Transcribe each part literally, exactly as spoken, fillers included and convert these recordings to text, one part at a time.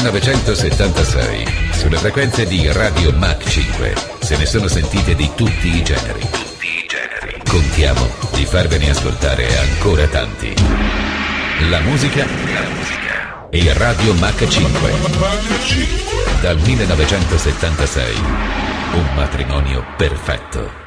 millenovecentosettantasei, sulle frequenze di Radio Mach cinque, se ne sono sentite di tutti i generi. Tutti i generi. Contiamo di farvene ascoltare ancora tanti. La musica, la musica e Radio Mach cinque. Dal millenovecentosettantasei, un matrimonio perfetto.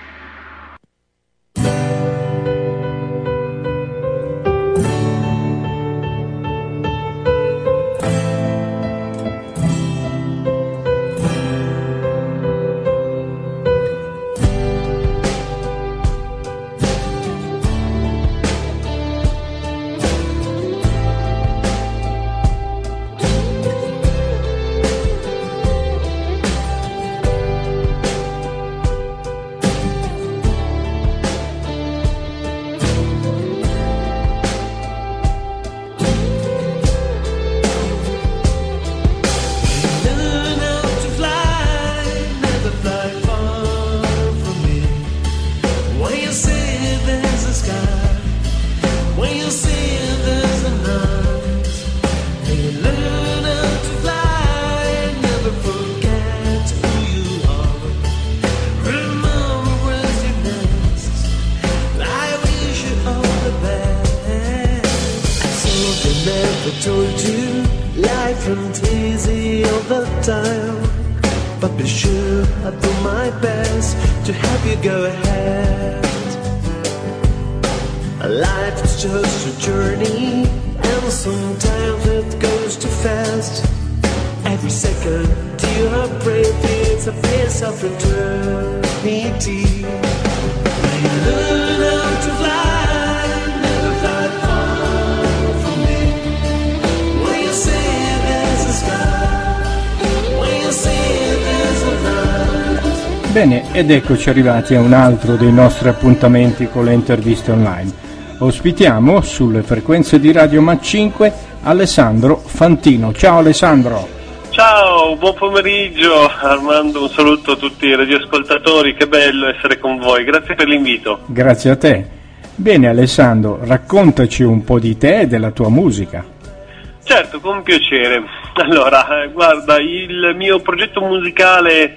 Bene, ed eccoci arrivati a un altro dei nostri appuntamenti con le interviste online. Ospitiamo sulle frequenze di Radio Mach cinque Alessandro Fantino. Ciao Alessandro. Ciao, buon pomeriggio Armando, un saluto a tutti i radioascoltatori, che bello essere con voi, grazie per l'invito. Grazie a te. Bene Alessandro, raccontaci un po' di te e della tua musica. Certo, con piacere. Allora, guarda, il mio progetto musicale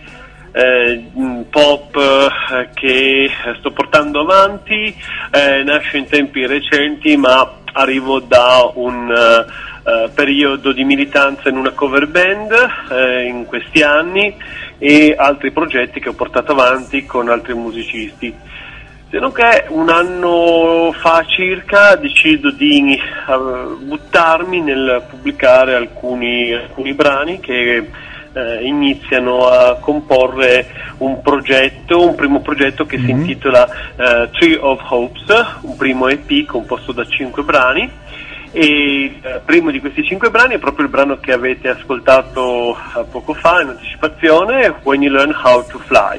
Eh, pop eh, che sto portando avanti eh, nasce in tempi recenti, ma arrivo da un uh, periodo di militanza in una cover band eh, in questi anni e altri progetti che ho portato avanti con altri musicisti. Se non che un anno fa circa decido di uh, buttarmi nel pubblicare alcuni, alcuni brani che Eh, iniziano a comporre un progetto, un primo progetto che mm-hmm. si intitola uh, Tree of Hopes, un primo E P composto da cinque brani, e il uh, primo di questi cinque brani è proprio il brano che avete ascoltato uh, poco fa in anticipazione, When You Learn How to Fly.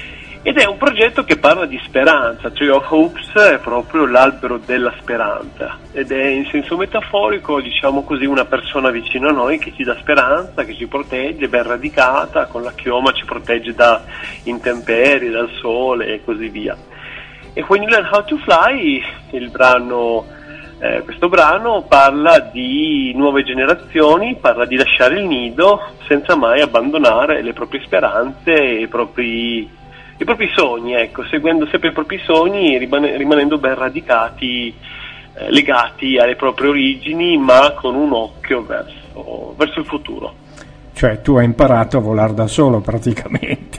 Ed è un progetto che parla di speranza. Tree of Hopes è proprio l'albero della speranza ed è in senso metaforico, diciamo così, una persona vicino a noi che ci dà speranza, che ci protegge, ben radicata, con la chioma ci protegge da intemperie, dal sole e così via. E When You Learn How to Fly, il brano, eh, questo brano parla di nuove generazioni, parla di lasciare il nido senza mai abbandonare le proprie speranze e i propri i propri sogni, ecco, seguendo sempre i propri sogni, rimane, rimanendo ben radicati, eh, legati alle proprie origini, ma con un occhio verso, verso il futuro. Cioè tu hai imparato a volare da solo praticamente.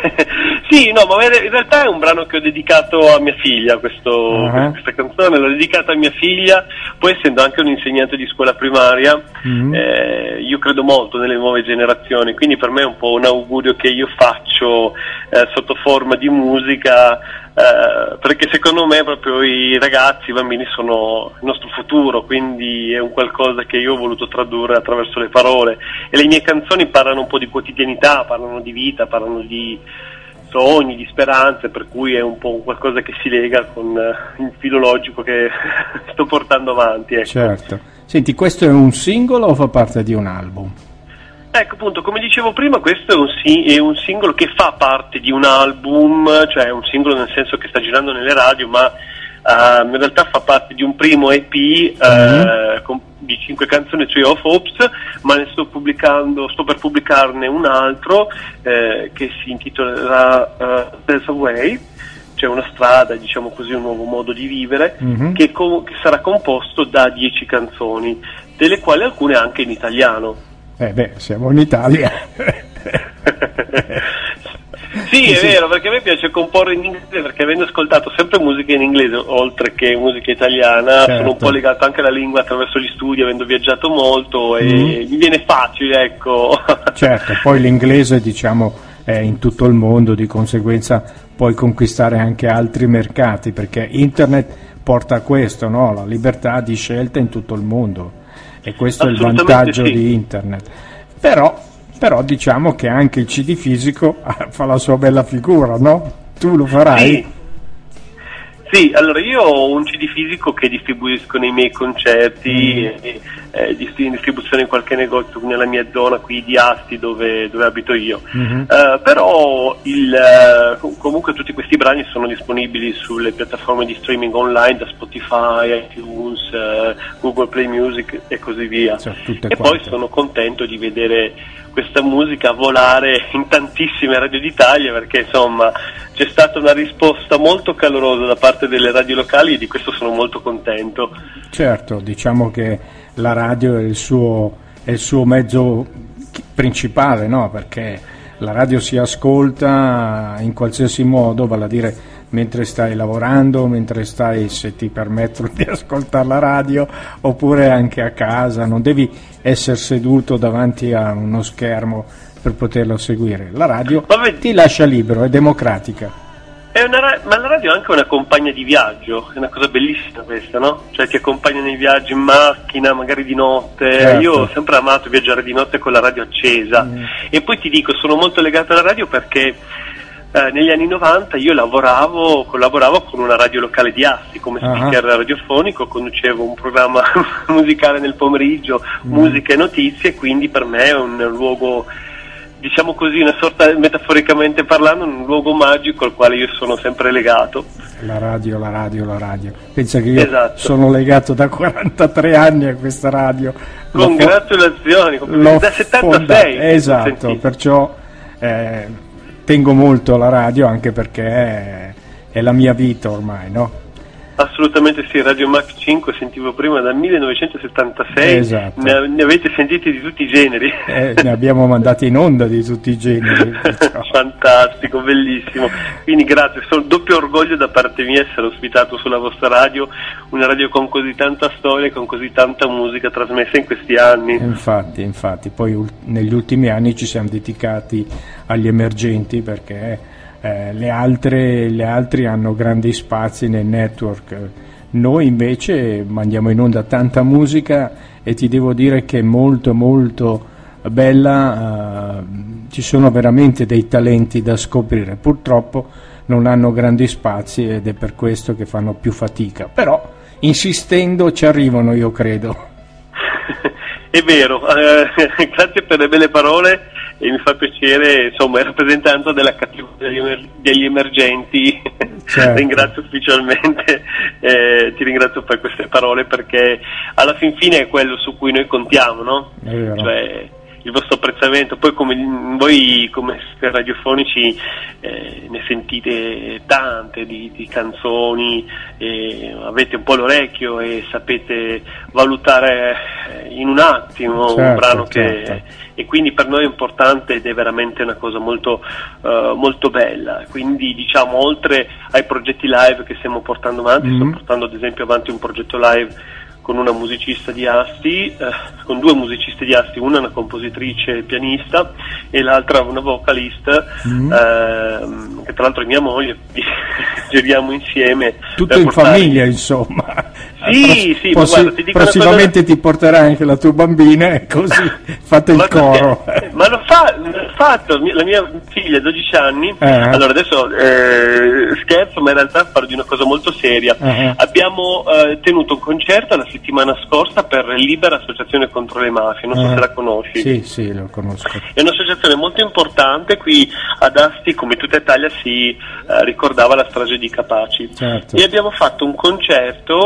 Sì, no, ma in realtà è un brano che ho dedicato a mia figlia, questo, uh-huh. questa canzone l'ho dedicata a mia figlia, poi essendo anche un insegnante di scuola primaria, uh-huh. eh, io credo molto nelle nuove generazioni, quindi per me è un po' un augurio che io faccio eh, sotto forma di musica, eh, perché secondo me proprio i ragazzi, i bambini sono il nostro futuro, quindi è un qualcosa che io ho voluto tradurre attraverso le parole, e le mie canzoni parlano un po' di quotidianità, parlano di vita, parlano di sogni, di speranze, per cui è un po' qualcosa che si lega con uh, il filo logico che sto portando avanti, ecco. Certo. Senti, questo è un singolo o fa parte di un album? Ecco, appunto, come dicevo prima, questo è un, si- è un singolo che fa parte di un album, cioè un singolo nel senso che sta girando nelle radio, ma uh, in realtà fa parte di un primo E P uh, mm-hmm. com- di cinque canzoni, Tree of Hopes, ma ne sto pubblicando, sto per pubblicarne un altro eh, che si intitolerà uh, There's a Way, cioè una strada, diciamo così, un nuovo modo di vivere, mm-hmm. che, co- che sarà composto da dieci canzoni, delle quali alcune anche in italiano. Eh beh, siamo in Italia. Sì, è vero, perché a me piace comporre in inglese, perché avendo ascoltato sempre musica in inglese oltre che musica italiana, certo. sono un po' legato anche alla lingua attraverso gli studi, avendo viaggiato molto, e mm. mi viene facile, ecco. Certo, poi l'inglese, diciamo, è in tutto il mondo, di conseguenza puoi conquistare anche altri mercati, perché internet porta a questo, no? La libertà di scelta in tutto il mondo, e questo è il vantaggio sì. di internet. Però Però diciamo che anche il C D fisico fa la sua bella figura, no? Tu lo farai? Sì, sì, allora io ho un C D fisico che distribuisco nei miei concerti, mm. e, eh, in distribuzione in qualche negozio nella mia zona qui di Asti, dove, dove abito io. Mm-hmm. Uh, però il, uh, comunque tutti questi brani sono disponibili sulle piattaforme di streaming online, da Spotify, iTunes, uh, Google Play Music e così via. Cioè, e quante. Poi sono contento di vedere questa musica volare in tantissime radio d'Italia, perché insomma c'è stata una risposta molto calorosa da parte delle radio locali, e di questo sono molto contento. Certo, diciamo che la radio è il suo, è il suo mezzo principale, no? Perché la radio si ascolta in qualsiasi modo, vale a dire mentre stai lavorando, mentre stai, se ti permettono di ascoltare la radio, oppure anche a casa, non devi essere seduto davanti a uno schermo per poterlo seguire. La radio ti lascia libero, è democratica. È una ra- ma la radio è anche una compagna di viaggio, è una cosa bellissima questa, no? Cioè ti accompagna nei viaggi in macchina, magari di notte. Certo. Io ho sempre amato viaggiare di notte con la radio accesa. Mm. E poi ti dico, sono molto legato alla radio perché Eh, negli anni novanta io lavoravo, collaboravo con una radio locale di Asti come speaker uh-huh. radiofonico, conducevo un programma musicale nel pomeriggio, mm. musica e notizie, quindi per me è un luogo, diciamo così, una sorta, metaforicamente parlando, un luogo magico al quale io sono sempre legato. La radio, la radio, la radio. Pensa che io esatto. sono legato da quarantatré anni a questa radio. Congratulazioni, fo- da settantasei. Esatto, perciò eh, tengo molto alla radio, anche perché è, è la mia vita ormai, no? Assolutamente sì, Radio Mach cinque sentivo prima dal millenovecentosettantasei, esatto. ne, ne avete sentiti di tutti i generi. Eh, ne abbiamo mandati in onda di tutti i generi. Fantastico, bellissimo. Quindi grazie, sono doppio orgoglio da parte mia essere ospitato sulla vostra radio, una radio con così tanta storia, con così tanta musica trasmessa in questi anni. Infatti, infatti, poi ul- negli ultimi anni ci siamo dedicati agli emergenti, perché Eh, le altre le altri hanno grandi spazi nel network. Noi invece mandiamo in onda tanta musica, e ti devo dire che è molto molto bella. Uh, ci sono veramente dei talenti da scoprire, purtroppo non hanno grandi spazi, ed è per questo che fanno più fatica, però insistendo ci arrivano, io credo. È vero, eh, grazie per le belle parole, e mi fa piacere, insomma, in rappresentanza della categoria degli, emer- degli emergenti. Certo. Ringrazio ufficialmente, eh, ti ringrazio per queste parole, perché alla fin fine è quello su cui noi contiamo, no? È vero. Cioè il vostro apprezzamento. Poi come voi come radiofonici eh, ne sentite tante di, di canzoni, eh, avete un po' l'orecchio e sapete valutare in un attimo, certo, un brano che certo. E quindi per noi è importante, ed è veramente una cosa molto uh, molto bella. Quindi diciamo, oltre ai progetti live che stiamo portando avanti, mm-hmm. sto portando ad esempio avanti un progetto live con una musicista di Asti, eh, con due musicisti di Asti, una una compositrice e pianista e l'altra una vocalista, mm. eh, che tra l'altro è mia moglie, giriamo insieme. Tutto in portare... famiglia, insomma. Sì, Pros- sì, possi- ma guarda, ti dico prossimamente cosa... ti porterai anche la tua bambina, e così fate il ma coro. Perché? Ma l'ho, fa- l'ho fatto, la mia figlia ha dodici anni, eh. allora adesso eh, scherzo, ma in realtà parlo di una cosa molto seria. Uh-huh. Abbiamo eh, tenuto un concerto la settimana scorsa per Libera Associazione contro le mafie, non so uh-huh. se la conosci. Sì, sì, lo conosco. È un'associazione molto importante, qui ad Asti, come tutta Italia, si eh, ricordava la strage di Capaci. Certo. E abbiamo fatto un concerto eh,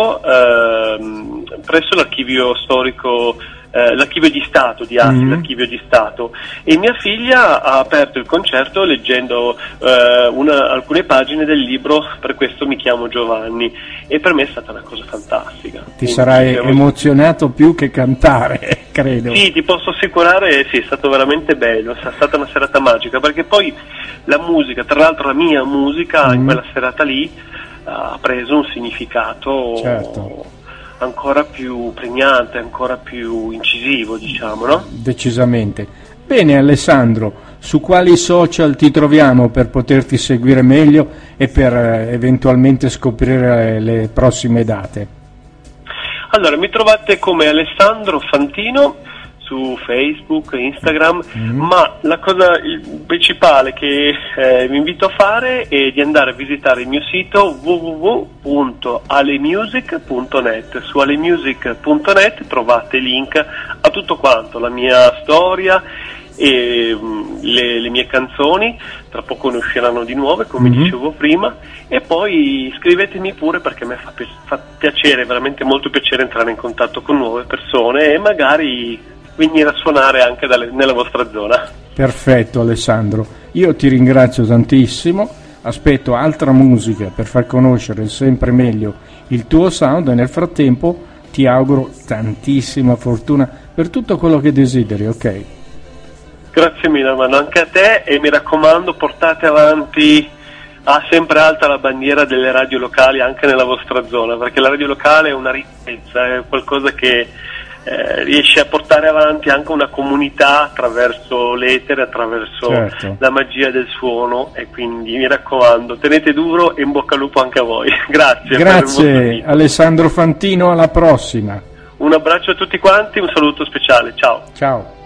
ehm, presso l'archivio storico, eh, l'archivio di Stato di Asti, mm-hmm. l'archivio di Stato, e mia figlia ha aperto il concerto leggendo eh, una, alcune pagine del libro Per questo mi chiamo Giovanni, e per me è stata una cosa fantastica. Ti Quindi, sarai abbiamo... emozionato più che cantare, credo. Sì, ti posso assicurare, sì, è stato veramente bello, è stata una serata magica, perché poi la musica, tra l'altro la mia musica mm-hmm. in quella serata lì ha preso un significato, certo, ancora più pregnante, ancora più incisivo, diciamo, no? Decisamente. Bene Alessandro, su quali social ti troviamo per poterti seguire meglio e per eh, eventualmente scoprire le prossime date? Allora, mi trovate come Alessandro Fantino su Facebook, Instagram, mm-hmm. ma la cosa principale che eh, vi invito a fare è di andare a visitare il mio sito w w w punto alemusic punto net. Su alemusic punto net trovate link a tutto quanto, la mia storia e um, le, le mie canzoni. Tra poco ne usciranno di nuove, come mm-hmm. dicevo prima, e poi scrivetemi pure, perché a me fa, pi- fa piacere, veramente molto piacere entrare in contatto con nuove persone e magari venire a suonare anche dalle, nella vostra zona. Perfetto Alessandro, io ti ringrazio tantissimo, aspetto altra musica per far conoscere sempre meglio il tuo sound e nel frattempo ti auguro tantissima fortuna per tutto quello che desideri, ok? Grazie mille, Armando, anche a te, e mi raccomando, portate avanti ha sempre alta la bandiera delle radio locali anche nella vostra zona, perché la radio locale è una ricchezza, è qualcosa che Eh, riesce a portare avanti anche una comunità attraverso l'etere, attraverso certo. la magia del suono, e quindi mi raccomando, tenete duro e in bocca al lupo anche a voi. Grazie. Grazie Alessandro Fantino, alla prossima. Un abbraccio a tutti quanti, un saluto speciale, ciao. Ciao.